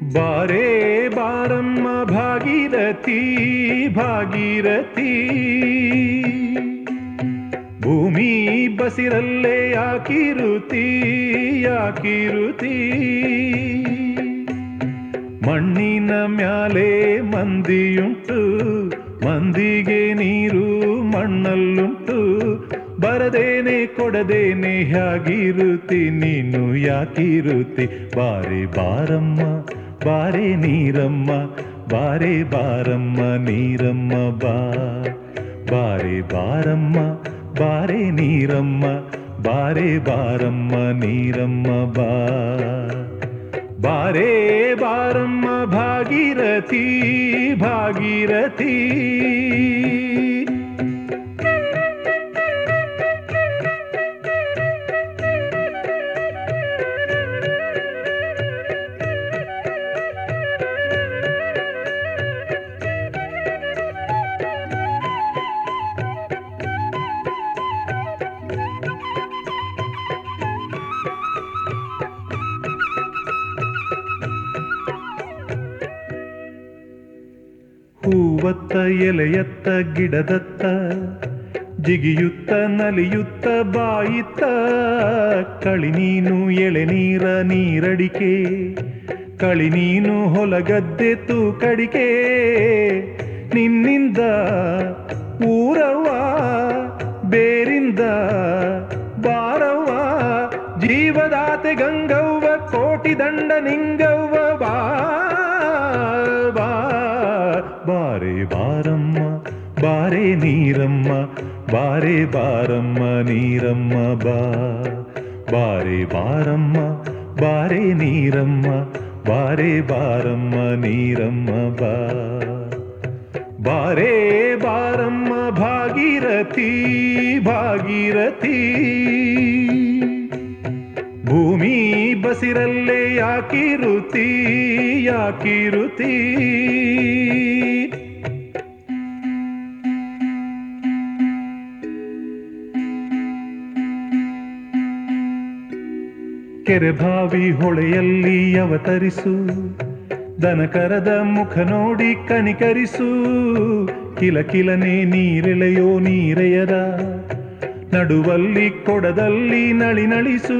ಬಾರೇ ಬಾರಮ್ಮ ಭಾಗೀರಥಿ ಭಾಗೀರಥಿ, ಭೂಮಿ ಬಸಿರಲ್ಲೇ ಯಾಕಿರುತಿ ಯಾಕಿರುತಿ, ಮಣ್ಣಿನ ಮ್ಯಾಲೆ ಮಂದಿಯುಂಟು ಮಂದಿಗೆ ನೀರು ಮಣ್ಣಲ್ಲುಂಟು, ಬರದೇನೆ ಕೊಡದೇನೆ ಹ್ಯಾಗಿರುತಿ ನೀನು ಯಾಕಿರುತಿ. ಬಾರೆ ಬಾರಮ್ಮ ಬಾರೆ ನೀರಮ್ಮ, ಬಾರೆ ಬಾರಮ್ಮ ನೀರಮ್ಮ ಬಾ, ಬಾರೆ ಬಾರಮ್ಮ ಬಾರೆ ನೀರಮ್ಮ, ಬಾರೆ ಬಾರಮ್ಮ ನೀರಮ್ಮ ಬಾ, ಬಾರೆ ಬಾರಮ್ಮ ಭಾಗೀರಥಿ ಭಾಗೀರಥಿ. ಹೂವತ್ತ ಎಲೆಯತ್ತ ಗಿಡದತ್ತ ಜಿಗಿಯುತ್ತ ನಲಿಯುತ್ತ ಬಾಯಿತ್ತ, ಕಳಿ ನೀನು ಎಳೆ ನೀರ ನೀರಡಿಕೆ, ಕಳಿ ನೀನು ಹೊಲಗದ್ದೆ ತೂಕಡಿಕೆ, ನಿನ್ನಿಂದ ಊರವ್ವ ಬೇರಿಂದ ಬಾರವ್ವ, ಜೀವದಾತೆ ಗಂಗವ್ವ ಕೋಟಿ ದಂಡ ನಿಂಗವ್ವ ಬಾ, ಬಾರೆ ಬಾರಮ್ಮ ಬಾರೆ ನೀರಮ್ಮ, ಬಾರೆ ಬಾರಮ್ಮ ನೀರಮ್ಮ ಬಾ, ಬಾರೆ ಬಾರಮ್ಮ ಬಾರೆ ನೀರಮ್ಮ, ಬಾರೆ ಬಾರಮ್ಮ ನೀರಮ್ಮ ಬಾ, ಬಾರೆ ಬಾರಮ್ಮ ಭಾಗೀರಥಿ ಭಾಗೀರಥಿ, ಭೂಮಿ ಬಸಿರಲ್ಲೇ ಯಾಕಿರುತಿ ಯಾಕಿರುತಿ. ಕೆರೆ ಬಾವಿ ಹೊಳೆಯಲ್ಲಿ ಅವತರಿಸು, ದನಕರದ ಮುಖ ನೋಡಿ ಕನಿಕರಿಸು, ಕಿಲಕಿಲನೆ ನೀರೆಳೆಯೋ ನೀರೆಯರ ನಡುವಲ್ಲಿ ಕೊಡದಲ್ಲಿ ನಳಿ ನಳಿಸು,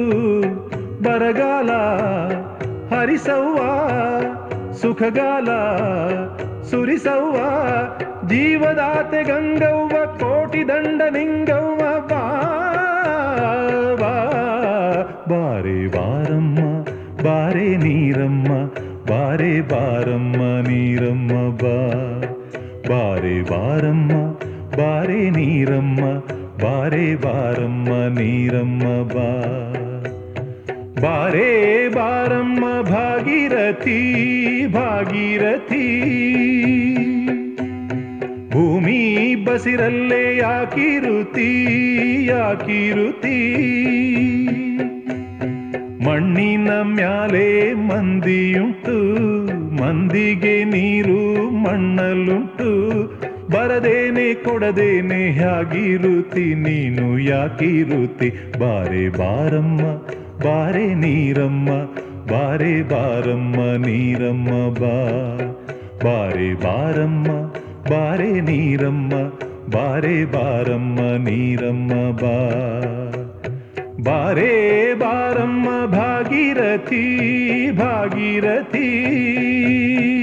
ಬರಗಾಲ ಹರಿಸವ್ವ ಸುಖಗಾಲ ಸುರಿಸವ್ವ, ಜೀವದಾತೆ ಗಂಗವ್ವ ಕೋಟಿ ದಂಡ ನಿಂಗವ್ವ ಬಾ, ಬಾರೆ ಬಾರಮ್ಮ ಬಾರೆ ನೀರಮ್ಮ, ಬಾರೆ ಬಾರಮ್ಮ ನೀರಮ್ಮ ಬಾ, ಬಾರೆ ಬಾರಮ್ಮ ಬಾರೆ ನೀರಮ್ಮ, ಬಾರೆ ಬಾರಮ್ಮ ನೀರಮ್ಮ ಬಾ, ಬಾರೆ ಬಾರಮ್ಮ ಭಾಗೀರಥಿ ಭಾಗೀರಥಿ, ಭೂಮಿ ಬಸಿರಲ್ಲೇ ಯಾಕಿರುತಿ ಯಾಕಿರುತಿ, ಮಣ್ಣಿನ ಮ್ಯಾಲೆ ಮಂದಿಯುಂಟು ಮಂದಿಗೆ ನೀರು ಮಣ್ಣಲ್ಲುಂಟು, ಬರದೇನೆ ಕೊಡದೇನೆ ಹ್ಯಾಗಿರುತಿ ನೀನು ಯಾಕಿರುತಿ. ಬಾರೆ ಬಾರಮ್ಮ ಬಾರೆ ನೀರಮ್ಮ, ಬಾರೆ ಬಾರಮ್ಮ ನೀರಮ್ಮ ಬಾ, ಬಾರೆ ಬಾರಮ್ಮ ಬಾರೆ ನೀರಮ್ಮ, ಬಾರೆ ಬಾರಮ್ಮ ನೀರಮ್ಮ ಬಾ, ಬಾರೆ ಬಾರಮ್ಮ ಭಾಗೀರಥಿ ಭಾಗೀರಥಿ.